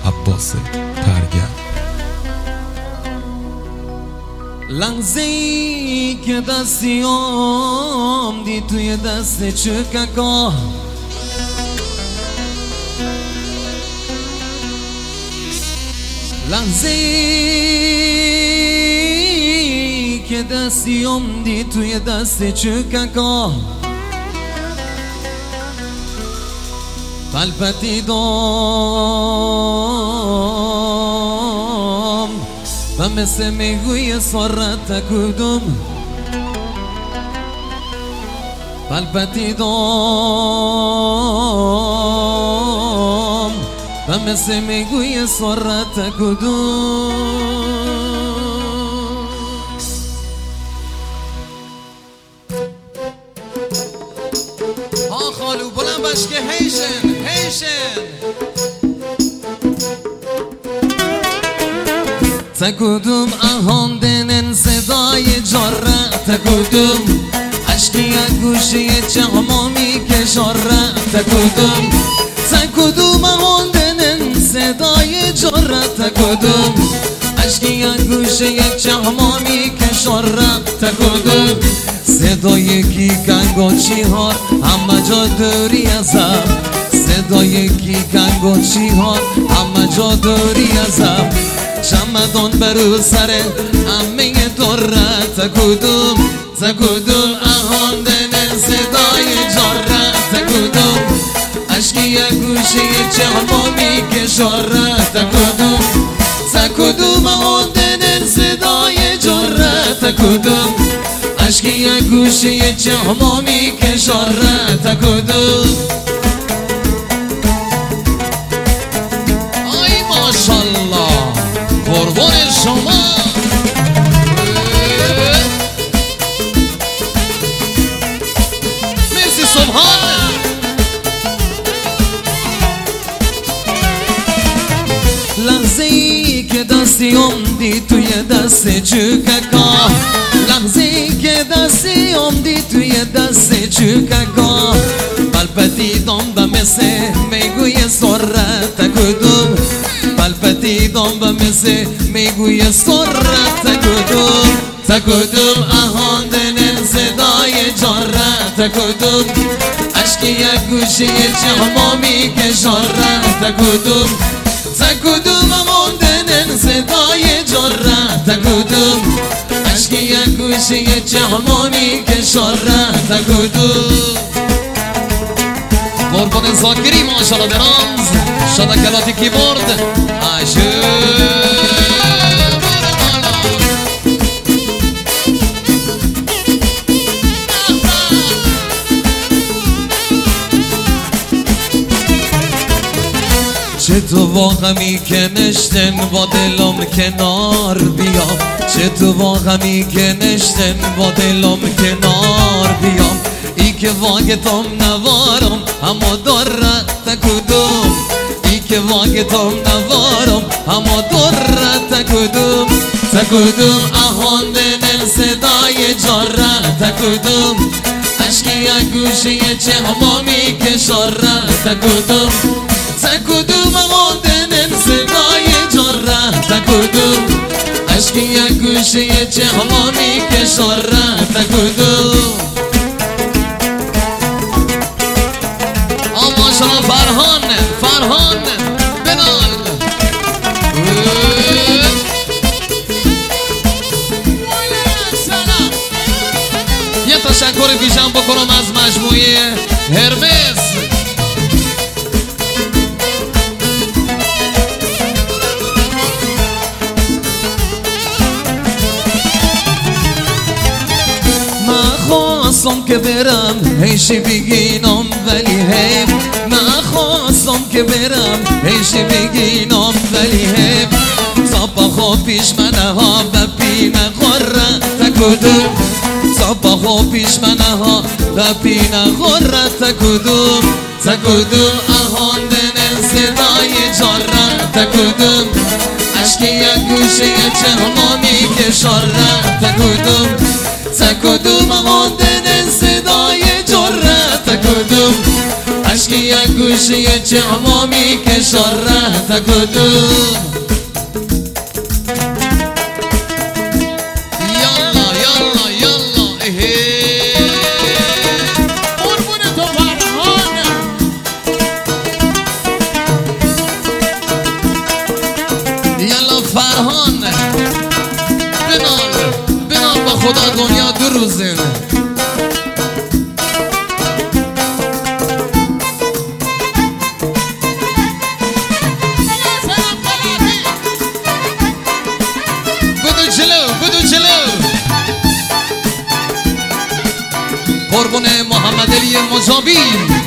عباس پرگر. لحظه‌ای که دستیام دی توی دست چککا، لحظه‌ای که دستیام دی توی دست چککا، پلپتیدم و مثل میگوی سرت تکودم، پلپتیدم و مثل میگوی سرت تکودم. ها خالو بلند باش که هیشن تکودم اهاندنن صدای جاره، تکودم عشقی گوشی چهمامی که شاره، تکودم اهاندنن صدای جاره، تکودم عشقی گوشی چهمامی که شاره، تکودم صدای کی کنگو چی هار همه جا دوری ازم، صدای کی کنگو چی هار همه جا دوری ازم، چمدان برو سر همه دوره، تکودم اهاندن صدای جاره، تکودم عشقی گوشه چهمامی که شاره، تکودم اهاندن صدای جاره، تکودم عشقی گوشه چهمامی که شاره، تکودم. آی ماشالله قربان شما. مرسی سبحان. لحظه‌ای که دستیام دی توی دست چککا، لحظه‌ای که دستیام دی توی دست چککا، پلپتیدم و مثل میگوی سرت تکودم، پلپتیدم و مثل میگوی سرت تکودم اهاندن صدای جاره، تکودم عشقی گوشه چهمامی که شاره، تکودم اهاندن صدای جاره، تکودم عشقی گوشه چهمامی که شاره، تکودم. قربان زاکری ماشالله درامز شدکلاتی کیبورد چه تو واقعی که نشتن با دلم کنار بیام، چه تو واقعی که نشتن با دلم کنار بیام، ای که واگتم نوارم اما داره، تکودم ای که واگتم نوارم اما داره، تکودم اهاندن صدای جاره، تکودم عشقی گوشه چهمامی که شاره، تکودم اهاندن صدای جاره، تکودم عشقی گوشه چهمامی که شاره، تکودم. ماشالله فرهان بلال. یه تشکر ویژن بکنم از مجموعه هرمس. نخواستم که برم هیچی بگینم ولی حیف، نخواستم که برم هیچی بگینم ولی حیف، صبح پیش منه ها و پینه خوره، تکودم صبح پیش منه ها و پینه خوره، تکودم اهاندن صدای جاره، تکودم عشقی گوشه چهمامی که شاره، تکودم اهاندن صدای جاره، تکودم عشقی گوشه گوشه چهمامی کشان ره تکدوم یالا یالا یالا قربون تو فرهان یالا فرهان بنال با خدا دنیا دو روزه قربون محمد علی مجابی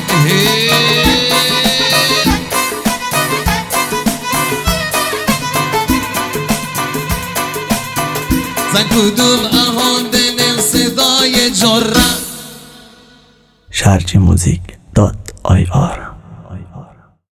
زن کدوم اهاندن صدای جرم sharjimozik.ir